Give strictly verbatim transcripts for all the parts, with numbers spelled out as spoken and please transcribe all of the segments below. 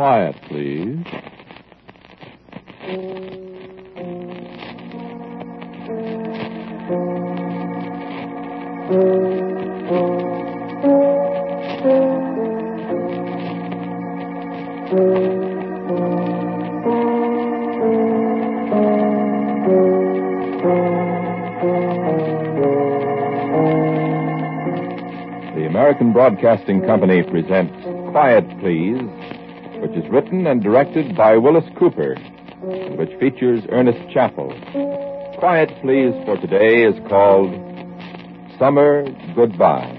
Quiet, please. The American Broadcasting Company presents Quiet, Please, which is written and directed by Willis Cooper, and which features Ernest Chappell. Quiet, Please for today is called Summer Goodbye.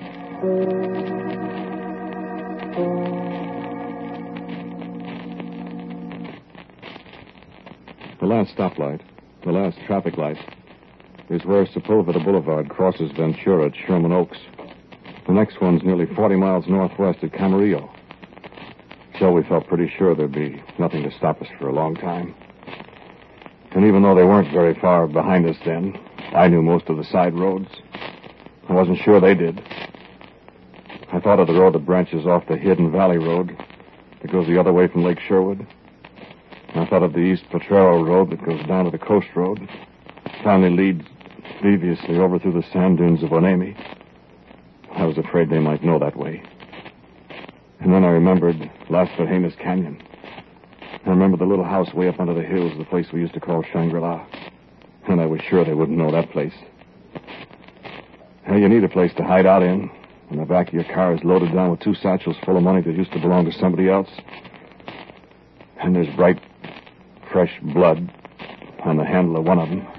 The last stoplight, the last traffic light, is where Sepulveda Boulevard crosses Ventura at Sherman Oaks. The next one's nearly forty miles northwest at Camarillo. So we felt pretty sure there'd be nothing to stop us for a long time. And even though they weren't very far behind us then, I knew most of the side roads. I wasn't sure they did. I thought of the road that branches off the Hidden Valley Road that goes the other way from Lake Sherwood. I thought of the East Potrero Road that goes down to the Coast Road, finally leads deviously over through the sand dunes of Onemi. I was afraid they might know that way. And then I remembered Las Vergenas Canyon. I remembered the little house way up under the hills, the place we used to call Shangri-La. And I was sure they wouldn't know that place. Now, you need a place to hide out in, and the back of your car is loaded down with two satchels full of money that used to belong to somebody else. And there's bright, fresh blood on the handle of one of them.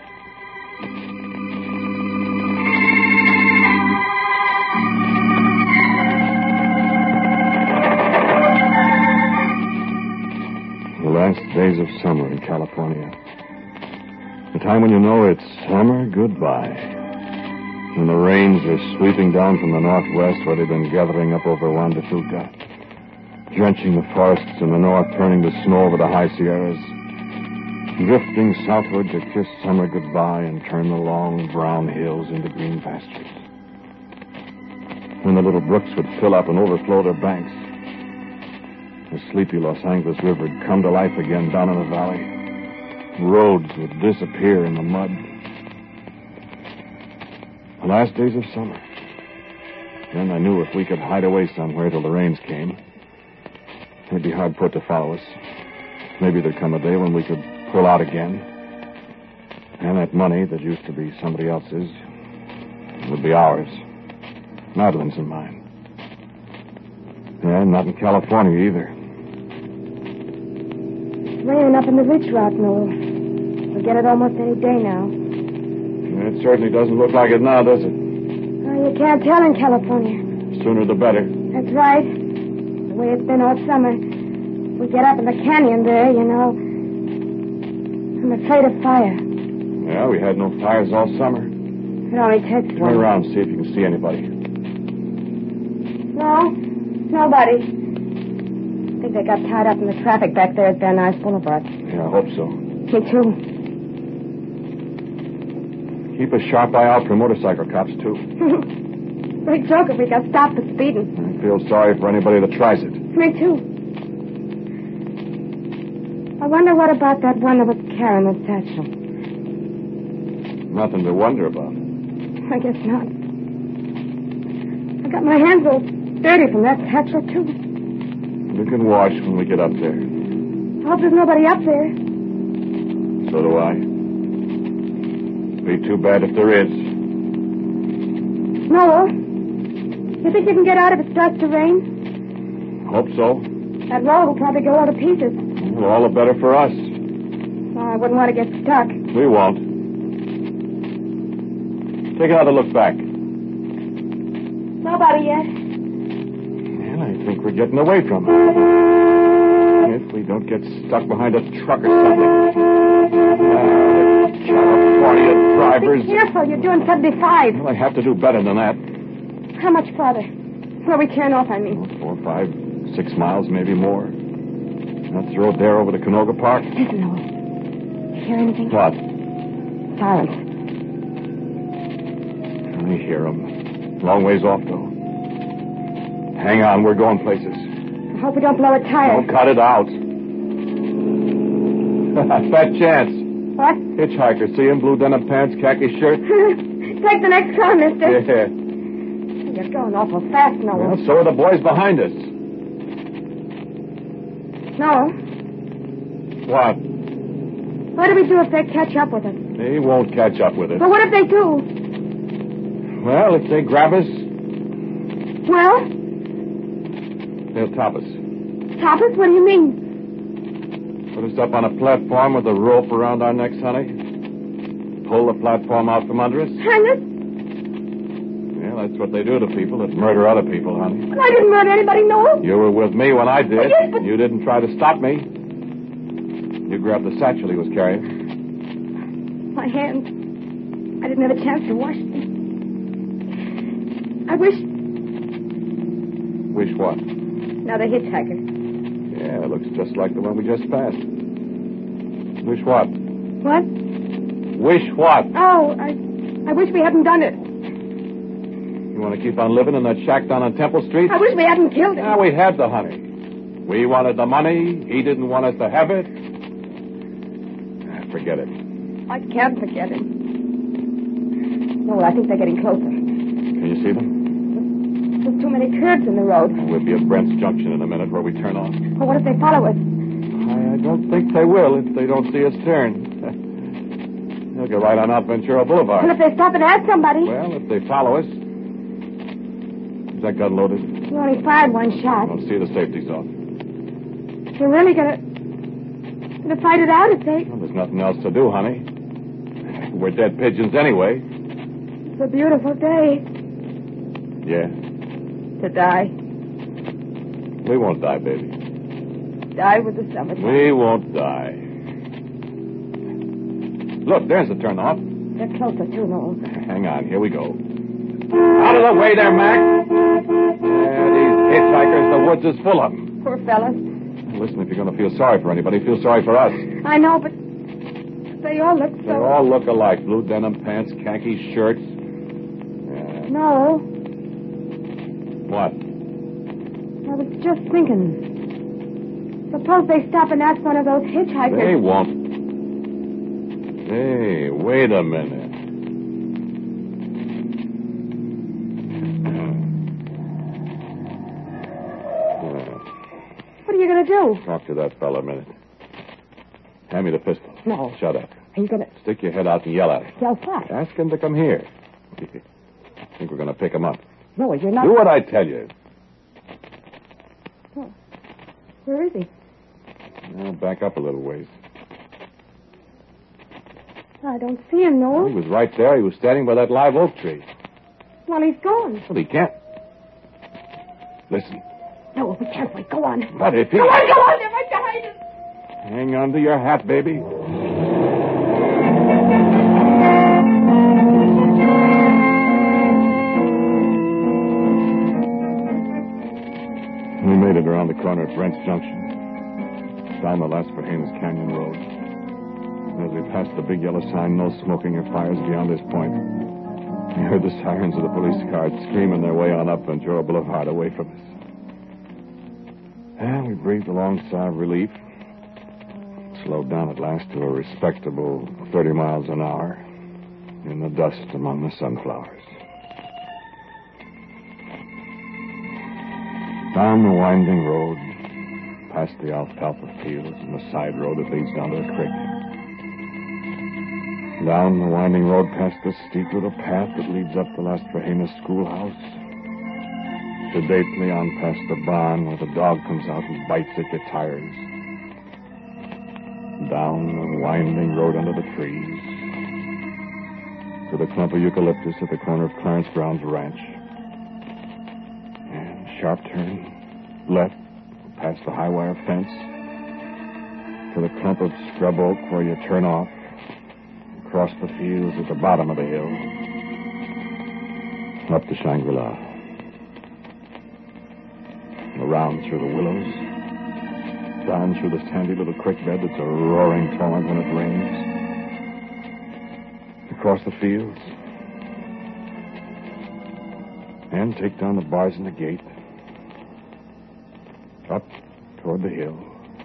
Last days of summer in California. The time when you know it's summer goodbye. And the rains are sweeping down from the northwest where they've been gathering up over Juan de Fuca, drenching the forests in the north, turning to snow over the high Sierras, drifting southward to kiss summer goodbye and turn the long brown hills into green pastures. When the little brooks would fill up and overflow their banks, the sleepy Los Angeles River would come to life again down in the valley. Roads would disappear in the mud. The last days of summer. Then I knew if we could hide away somewhere till the rains came, they'd be hard put to follow us. Maybe there'd come a day when we could pull out again. And that money that used to be somebody else's would be ours. Madeline's and mine. And not in California either. Raining up in the ridge route, Noel. We'll get it almost any day now. It certainly doesn't look like it now, does it? Oh, you can't tell in California. Sooner the better. That's right. The way it's been all summer. We get up in the canyon there, you know. I'm afraid of fire. Yeah, we had no fires all summer. It only takes Turn one. around, see if you can see anybody. No, nobody. I think they got tied up in the traffic back there at Van Nuys Boulevard. Yeah, I hope so. Me too. Keep a sharp eye out for motorcycle cops, too. Big joke if we got stopped for speeding. I feel sorry for anybody that tries it. Me too. I wonder what about that one that was carrying the satchel. Nothing to wonder about. I guess not. I got my hands all dirty from that satchel, too. We can wash when we get up there. I hope there's nobody up there. So do I. Be too bad if there is. Noel, you think you can get out if it starts to rain? Hope so. That road will probably go all to pieces. Well, all the better for us. Oh, I wouldn't want to get stuck. We won't. Take another look back. Nobody yet. And I think we're getting away from it. If we don't get stuck behind a truck or something. Uh, California drivers. Be careful, you're doing seventy-five. Well, I have to do better than that. How much farther? Where we turn off, I mean. Four, five, six miles, maybe more. That's the road there over to Canoga Park. Listen, Noel. You hear anything? What? Silence. I hear them. Long ways off, though. Hang on, we're going places. Hope we don't blow a tire. Don't cut it out. Fat chance. What? Hitchhiker. See him? Blue denim pants, khaki shirt. Take the next car, mister. Yeah. You're going awful fast, Noah. Well, so are the boys behind us. Noah, What? what do we do if they catch up with us? They won't catch up with us. But what if they do? Well, if they grab us, Well, they'll top us. stop us? What do you mean? Put us up on a platform with a rope around our necks, honey. Pull the platform out from under us. Hang us? Yeah, that's what they do to people that murder other people, honey. Well, I didn't murder anybody, Noah. You were with me when I did. Well, yes, but- You didn't try to stop me. You grabbed the satchel he was carrying. My hands. I didn't have a chance to wash them. I wish Wish what? another hitchhiker. Yeah, it looks just like the one we just passed. Wish what? What? Wish what? Oh, I, I wish we hadn't done it. You want to keep on living in that shack down on Temple Street? I wish we hadn't killed him. Yeah, we had the honey. We wanted the money. He didn't want us to have it. Ah, Forget it. I can't forget him. No, I think they're getting closer. Can you see them? There's too many curves in the road. We'll be at Brent's Junction in a minute where we turn off. Well, what if they follow us? I, I don't think they will if they don't see us turn. They'll get right on out Ventura Boulevard. Well, if they stop and ask somebody. Well, if they follow us. Is that gun loaded? We only fired one shot. I'll see the safety's off. We're really gonna... gonna fight it out if they... Well, there's nothing else to do, honey. We're dead pigeons anyway. It's a beautiful day Yeah. to die. We won't die, baby. Die with the summertime. We won't die. Look, there's the turnoff. They're closer, too, Noel. Hang on, here we go. Out of the way there, Mac. Yeah, these hitchhikers, the woods is full of them. Poor fellas. Listen, if you're going to feel sorry for anybody, feel sorry for us. I know, but they all look so... They all look alike. Blue denim pants, khaki shirts. Yeah. No, What? I was just thinking. Suppose they stop and ask one of those hitchhikers. They won't. Hey, wait a minute. What are you going to do? Talk to that fella a minute. Hand me the pistol. No. Shut up. Are you going to... Stick your head out and yell at him. Yell what? Ask him to come here. Think we're going to pick him up. No, you're not... Do what I tell you. Oh. Where is he? Now, back up a little ways. I don't see him, Well, Noel. he was right there. He was standing by that live oak tree. Well, he's gone. Well, he can't. Listen. No, we can't wait. Go on. But if he... Go on, go on. They're right behind us. Hang on to your hat, baby. We made it around the corner at Brent's Junction. Down the Las Fajenas Canyon Road. As we passed the big yellow sign, no smoking or fires beyond this point, we heard the sirens of the police cars screaming their way on up Ventura Boulevard away from us. And we breathed a long sigh of relief. Slowed down at last to a respectable thirty miles an hour in the dust among the sunflowers. Down the winding road, past the alfalfa fields and the side road that leads down to the creek. Down the winding road past the steep little path that leads up the Las Fajenas schoolhouse. Sedately on past the barn where the dog comes out and bites at your tires. Down the winding road under the trees. To the clump of eucalyptus at the corner of Clarence Brown's ranch. And sharp turn, left, past the high wire fence. To the clump of scrub oak where you turn off. Across the fields at the bottom of the hill. Up to Shangri-La. Around through the willows. Down through the sandy little creek bed that's a roaring torrent when it rains. Across the fields. And take down the bars and the gate. Up toward the hill.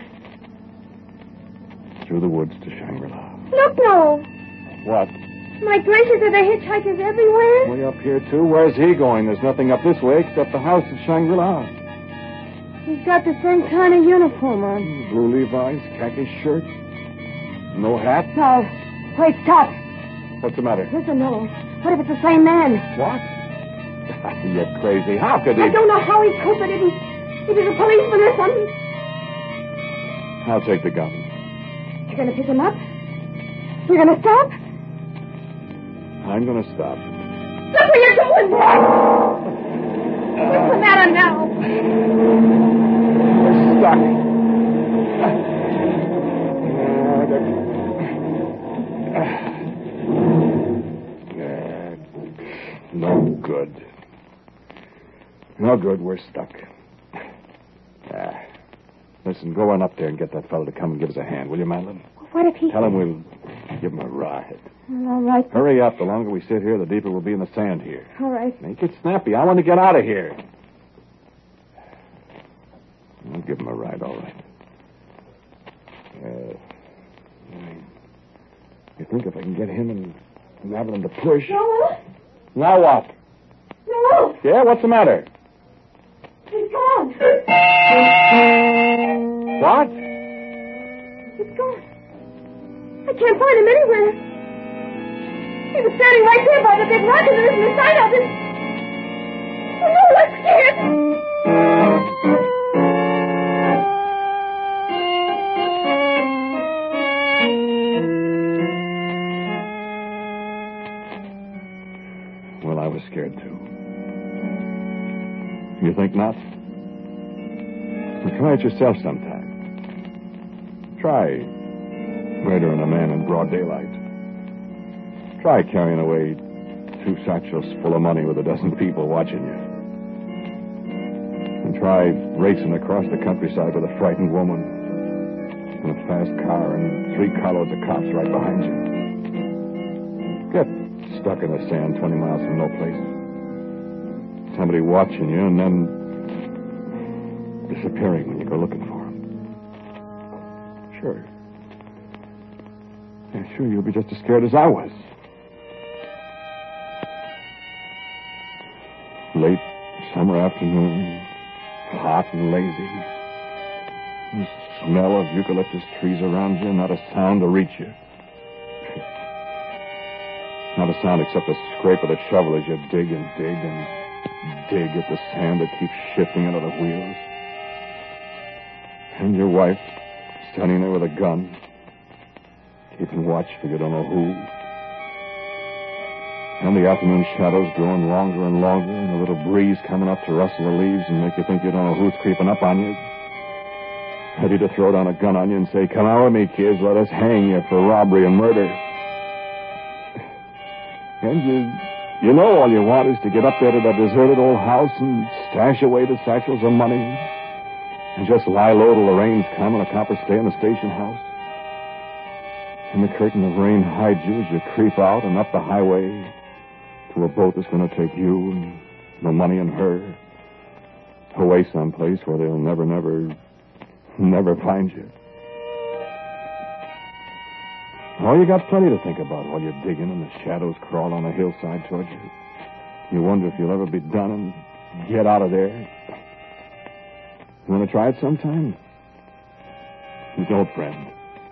Through the woods to Shangri-La. Look, Noel. What? My gracious, are there hitchhikers everywhere? Way up here, too? Where's he going? There's nothing up this way except the house at Shangri-La. He's got the same kind of uniform on. Blue Levi's, khaki shirt. No hat? No. Wait, stop. What's the matter? Listen, Noel. What if it's the same man? What? You're crazy. How could he? I don't know how he could, but if he, if he's a policeman or something. I'll take the gun. You're going to pick him up? You're going to stop? I'm going to stop. Look where you're going! What's the matter now? We're stuck. Uh, no good. No good. We're stuck. Uh, listen, go on up there and get that fellow to come and give us a hand, will you, Madeline? What if he... Tell him we'll give him a ride. Well, all right. Hurry up. The longer we sit here, the deeper we'll be in the sand here. All right. Make it snappy. I want to get out of here. I'll give him a ride, all right. Uh, you think if I can get him and Madeline to push... Noel? Now what? Noel! Yeah, what's the matter? He's gone. What? He's gone. I can't find him anywhere. He was standing right there by the big rock, and there isn't a sign of him. Oh, no, I'm scared. Well, I was scared, too. You think not? Well, try it yourself sometime. Try murdering a man in broad daylight. Try carrying away two satchels full of money with a dozen people watching you. And try racing across the countryside with a frightened woman in a fast car and three carloads of cops right behind you. Get stuck in the sand twenty miles from no place. Somebody watching you and then disappearing when you go looking for him. Sure. Yeah, sure, you'll be just as scared as I was. Late summer afternoon, hot and lazy. The smell of eucalyptus trees around you, not a sound to reach you. Not a sound except the scrape of the shovel as you dig and dig and dig at the sand that keeps shifting under the wheels. And your wife standing there with a gun, keeping watch for you don't know who. And the afternoon shadows growing longer and longer, and a little breeze coming up to rustle the leaves and make you think you don't know who's creeping up on you. Ready to throw down a gun on you and say, "Come out with me, kids, let us hang you for robbery and murder." And you, you know all you want is to get up there to that deserted old house and stash away the satchels of money and just lie low till the rains come and a copper stay in the station house. And the curtain of rain hides you as you creep out and up the highway to a boat that's going to take you and the money and her away someplace where they'll never, never, never find you. Oh, you got plenty to think about while you're digging and the shadows crawl on the hillside toward you. You wonder if you'll ever be done and get out of there. You want to try it sometime? You don't, friend.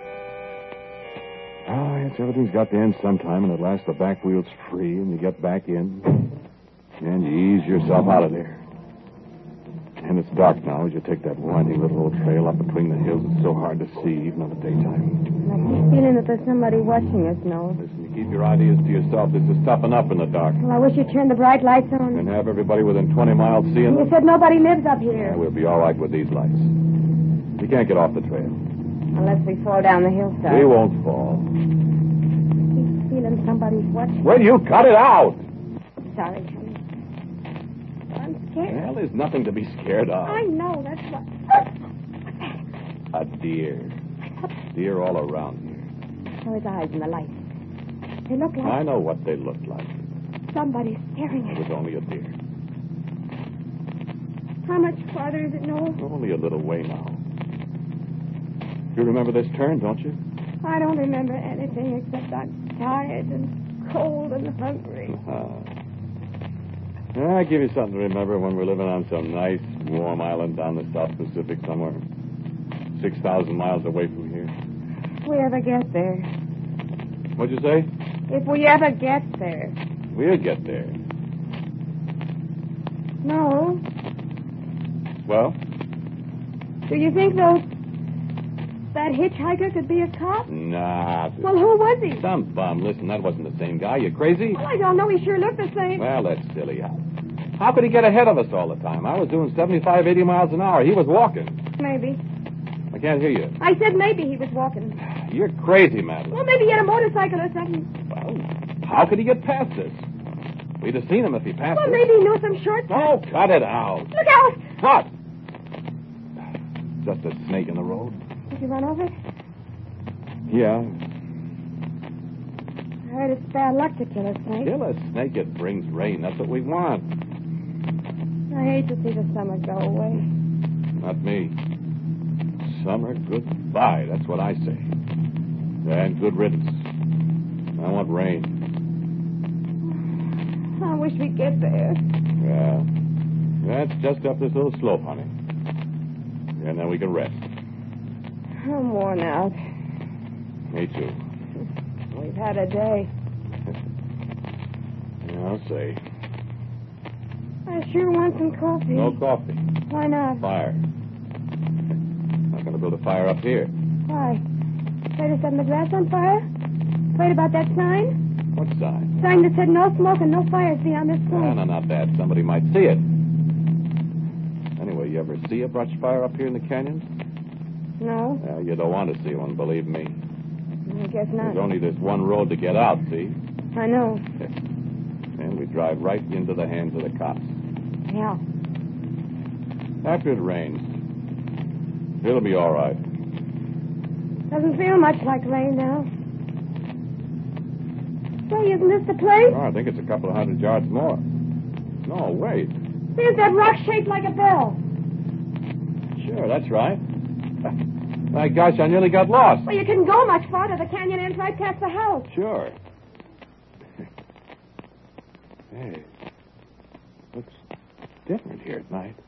Oh, yes, everything's got to end sometime, and at last the back wheel's free, and you get back in, and you ease yourself out of there. And it's dark now as you take that winding little old trail up between the hills. It's so hard to see, even in the daytime. I keep feeling that there's somebody watching us, Noel. Listen, you keep your ideas to yourself. This is tough enough in the dark. Well, I wish you'd turn the bright lights on. And have everybody within twenty miles seeing You them. said nobody lives up here. Yeah, we'll be all right with these lights. We can't get off the trail. Unless we fall down the hillside. We won't fall. I keep feeling somebody's watching. Will you cut it out? Sorry, honey. But I'm scared. Well, there's nothing to be scared of. I know, that's what... A deer. Deer all around here. Oh, his eyes in the light. They look like I know what they look like. somebody's staring It at was us. only a deer. How much farther is it, Noel? Only a little way now. You remember this turn, don't you? I don't remember anything except I'm tired and cold and hungry. Uh-huh. Yeah, I'll give you something to remember when we're living on some nice, warm island down the South Pacific somewhere. six thousand miles away from here. If we ever get there. What'd you say? If we ever get there. We'll get there. No. Well? Do you think those... that hitchhiker could be a cop? Nah. Well, who was he? Some bum. Listen, that wasn't the same guy. You crazy? Well, I don't know. He sure looked the same. Well, that's silly. How, how could he get ahead of us all the time? I was doing seventy-five, eighty miles an hour. He was walking. Maybe. I can't hear you. I said maybe he was walking. You're crazy, Madeline. Well, maybe he had a motorcycle or something. Well, how could he get past us? We'd have seen him if he passed Well, us. maybe he knew some shortcuts. Oh, cut it out. Look out! What? Just a snake in the road? Did you run over it? Yeah. I heard it's bad luck to kill a snake. Kill a snake, it brings rain. That's what we want. I hate to see the summer go away. Not me. Summer, goodbye. That's what I say. And good riddance. I want rain. I wish we'd get there. Yeah. That's just up this little slope, honey. And then we can rest. I'm worn out. Me too. We've had a day. Yeah, I'll say. I sure want some coffee. No coffee. Why not? Fire. Not going to build a fire up here. Why? Afraid of setting the grass on fire? Afraid about that sign? What sign? Sign that said no smoke and no fires beyond this No, point. no, not that. Somebody might see it. Anyway, you ever see a brush fire up here in the canyons? No, Well, you don't want to see one, believe me. I guess not. There's only this one road to get out, see? I know. And we drive right into the hands of the cops. Yeah. After it rains, it'll be all right. Doesn't feel much like rain now. Say, isn't this the place? Oh, I think it's a couple of hundred yards more. No, wait. There's that rock shaped like a bell. Sure, that's right. My gosh, I nearly got lost. Well, you couldn't go much farther. The canyon ends right past the house. Sure. Hey, looks different here at night.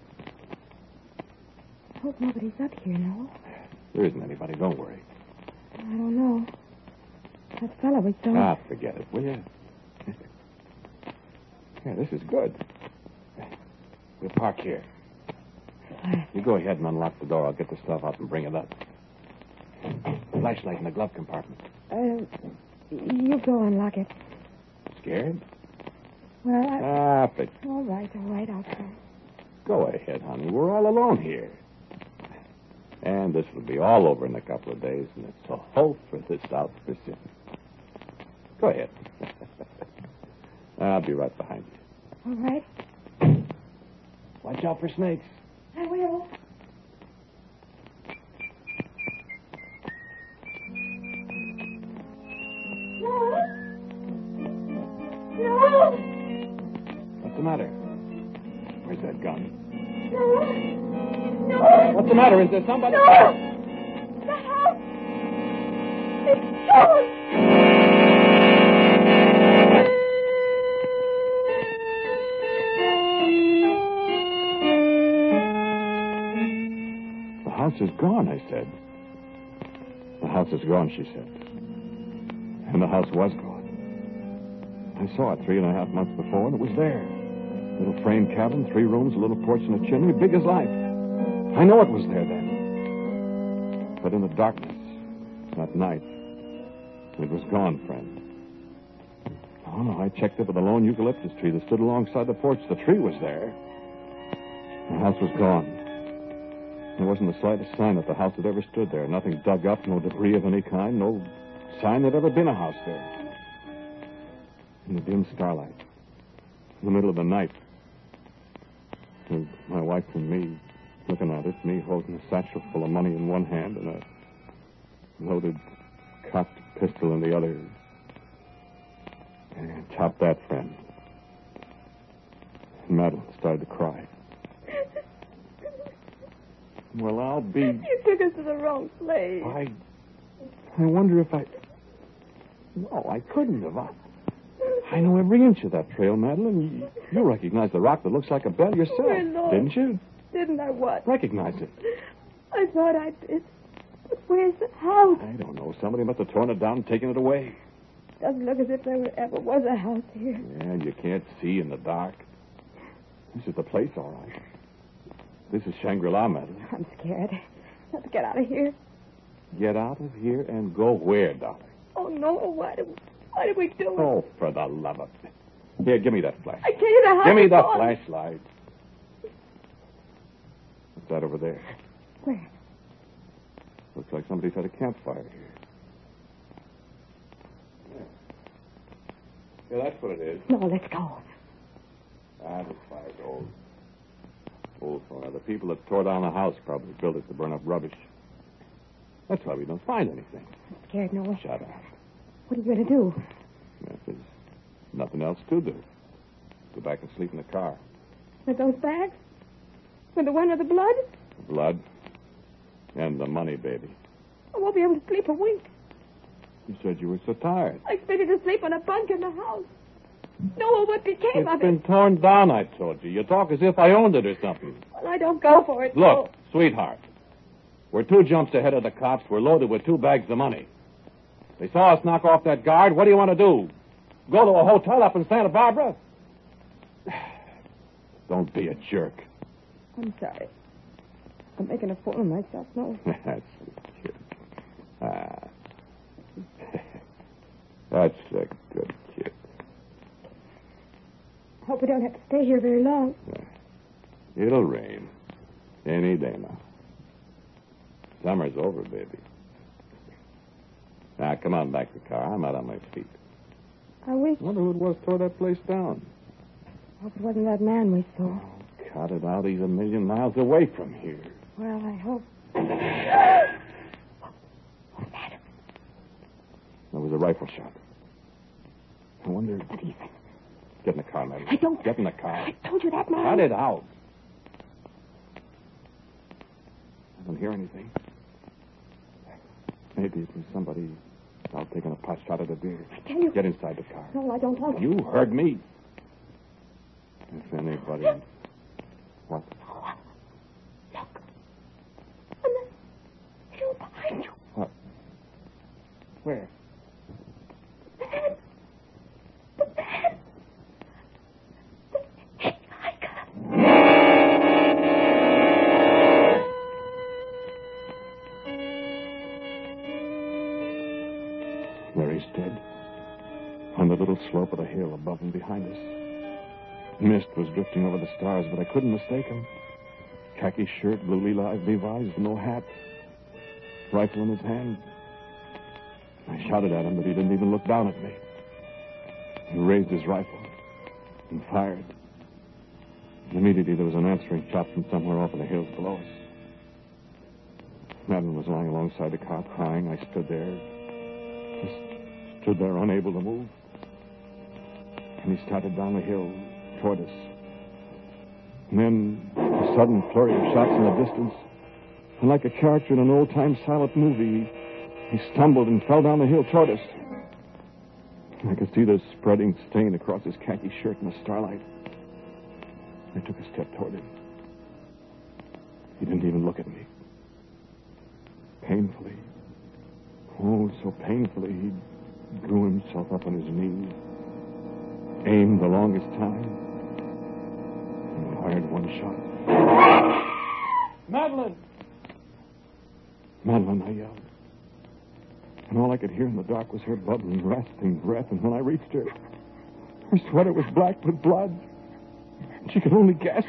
I hope nobody's up here, Noel. There isn't anybody, don't worry. I don't know. That fella we saw. Ah, forget it, will you? Yeah, this is good. We'll park here. You go ahead and unlock the door. I'll get the stuff out and bring it up. Flashlight in the glove compartment. Uh, you go and lock it. Scared? Well, I... Ah, but All right, all right, I'll try. go ahead, honey. We're all alone here. And this will be all over in a couple of days, and it's a hope for the South Pacific. Go ahead. I'll be right behind you. All right. Watch out for snakes. I will. No. No. What's the matter? Where's that gun? No. No. What's the matter? Is there somebody? No. The house. It's gone. The house is gone, I said. The house is gone, she said. And the house was gone. I saw it three and a half months before, and it was there. Little frame cabin, three rooms, a little porch and a chimney, big as life. I know it was there then. But in the darkness, that night, it was gone, friend. Oh, no, I checked it with a lone eucalyptus tree that stood alongside the porch. The tree was there. The house was gone. There wasn't the slightest sign that the house had ever stood there. Nothing dug up, no debris of any kind, no sign there'd ever been a house there. In the dim starlight, in the middle of the night, and my wife and me looking at it, me holding a satchel full of money in one hand and a loaded cocked pistol in the other. And chop that, friend. And Madeline started to cry. Well, I'll be... You took us to the wrong place. I... I wonder if I... No, I couldn't have. I, I know every inch of that trail, Madeline. You, you recognize the rock that looks like a bell yourself, Oh, Lord. didn't you? Didn't I what? Recognize it. I thought I did. But where's the house? I don't know. Somebody must have torn it down and taken it away. Doesn't look as if there ever was a house here. Yeah, you can't see in the dark. This is the place, all right. This is Shangri-La, Madeline. I'm scared. Let's get out of here. Get out of here and go where, darling? Oh, no. Why did, why did we do it? Oh, for the love of... Here, give me that flash. I tell you the house Give me is the gone. flashlight. What's that over there? Where? Looks like somebody's had a campfire here. Yeah, that's what it is. No, let's go. Ah, this fire's old. Old fire. The people that tore down the house probably built it to burn up rubbish. That's why we don't find anything. I'm scared, Noah. Shut up. What are you going to do? Yes, there's nothing else to do. Go back and sleep in the car. With those bags? With the one with the blood? The blood and the money, baby. I won't be able to sleep a week. You said you were so tired. I expected to sleep on a bunk in the house. Noah, what became It's of been it? torn down, I told you. You talk as if I owned it or something. Well, I don't go for it. Look, sweetheart. We're two jumps ahead of the cops. We're loaded with two bags of money. They saw us knock off that guard. What do you want to do? Go to a hotel up in Santa Barbara? Don't be a jerk. I'm sorry. I'm making a fool of myself, Noah. That's a kid. Ah. That's a good kid. Hope we don't have to stay here very long. It'll rain. Any day now. Summer's over, baby. Now, come on back to the car. I'm out on my feet. I wish... I wonder who it was tore that place down. Hope it wasn't that man we saw. Cut it out. He's a million miles away from here. Well, I hope. What's that? That was a rifle shot. I wonder... What is it? Get in the car, man. I don't... Get in the car. I told you that, man. Cut it out. I don't hear anything. Maybe it was somebody out taking a pot shot at a deer. I tell you... Get inside the car. No, I don't want to. You heard me. If anybody... What? Oh, look. On the hill behind you. What? Where? The man. The man. The hitchhiker. There he stood. On the little slope of the hill above and behind us. Mist was drifting over the stars, but I couldn't mistake him. Khaki shirt, blue Levi's, no hat. Rifle in his hand. I shouted at him, but he didn't even look down at me. He raised his rifle and fired. And immediately there was an answering shot from somewhere off in the hills below us. Madeline was lying alongside the car crying. I stood there. Just stood there unable to move. And he started down the hill toward us. And then a sudden flurry of shots in the distance. And like a character in an old-time silent movie, he stumbled and fell down the hill toward us. I could see the spreading stain across his khaki shirt in the starlight. I took a step toward him. He didn't even look at me. Painfully, oh, so painfully, he drew himself up on his knees, aimed the longest time, and fired one shot. Madeline! Madeline, I yelled. And all I could hear in the dark was her bubbling, rasping breath, and when I reached her, her sweater was black with blood. She could only gasp.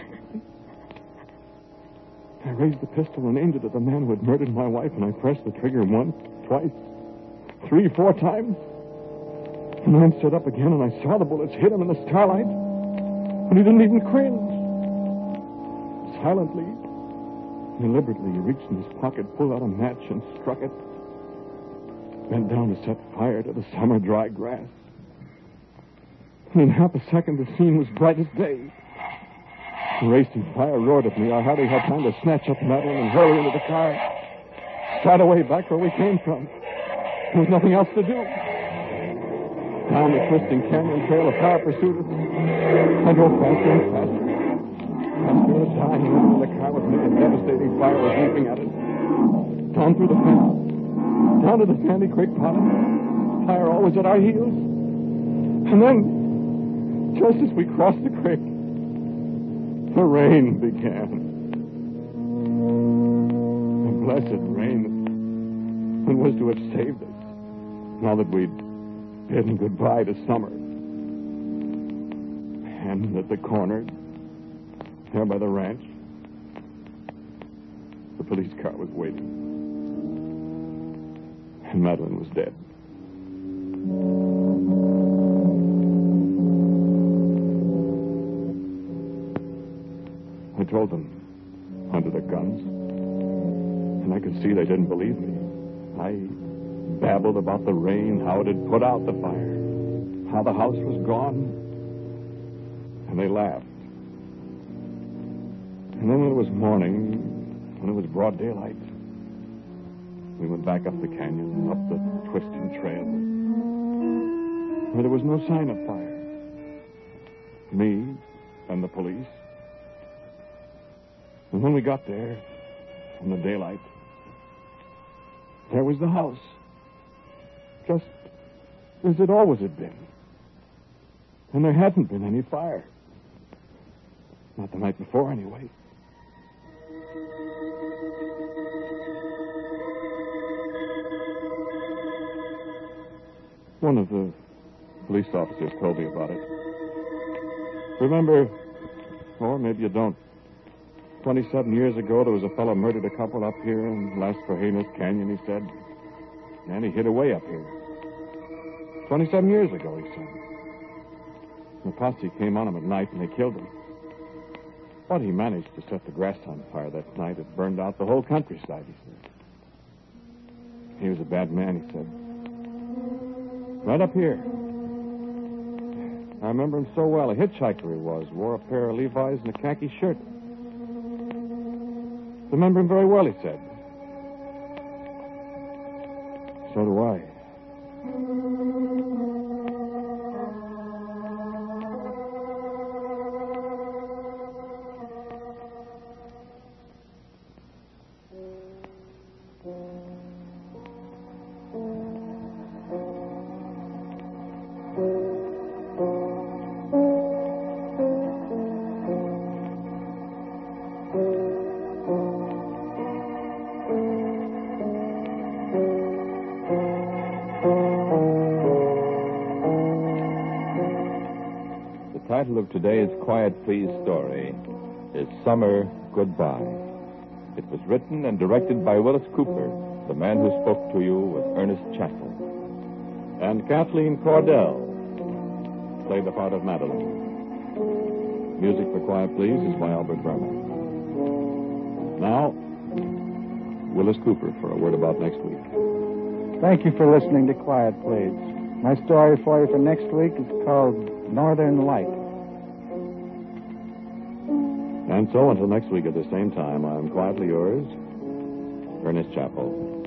I raised the pistol and aimed it at the man who had murdered my wife, and I pressed the trigger once, twice, three, four times. The man stood up again, and I saw the bullets hit him in the starlight, but he didn't even cringe. Silently, deliberately, he reached in his pocket, pulled out a match, and struck it. Bent down to set fire to the summer dry grass. And in half a second, the scene was bright as day. The racing fire roared at me. I hardly had time to snatch up Madeline and hurl her into the car. Start away back where we came from. There was nothing else to do. Down the twisting canyon trail, a car pursued us. I drove faster and faster. Faster than a dying woman in the car with me. A devastating fire was leaping at us. Down through the fence. Down to the Sandy Creek pond. Fire always at our heels. And then, just as we crossed the creek, the rain began. The blessed rain that was to have saved us. Now that we'd bidden goodbye to summer. And at the corner, there by the ranch, the police car was waiting. And Madeline was dead. I told them, under their guns. And I could see they didn't believe me. I babbled about the rain, how it had put out the fire, how the house was gone. And they laughed. And then when it was morning, when it was broad daylight, we went back up the canyon, up the twisting trail, where there was no sign of fire. Me and the police. And when we got there, in the daylight, there was the house. Just as it always had been. And there hadn't been any fire. Not the night before, anyway. One of the police officers told me about it. Remember, or maybe you don't, twenty-seven years ago, there was a fellow murdered a couple up here in Las Fajenas Canyon, he said. And he hid away up here. twenty-seven years ago, he said. The posse came on him at night and they killed him. But he managed to set the grass on fire that night. It burned out the whole countryside, he said. He was a bad man, he said. Right up here. I remember him so well. A hitchhiker he was. Wore a pair of Levi's and a khaki shirt. Remember him very well, he said. So do I. The title of today's Quiet Please story is Summer Goodbye. It was written and directed by Willis Cooper. The man who spoke to you was Ernest Chappell. And Kathleen Cordell played the part of Madeline. Music for Quiet Please is by Albert Berman. Now, Willis Cooper for a word about next week. Thank you for listening to Quiet Please. My story for you for next week is called Northern Light. And so, until next week at the same time, I'm quietly yours, Ernest Chappell.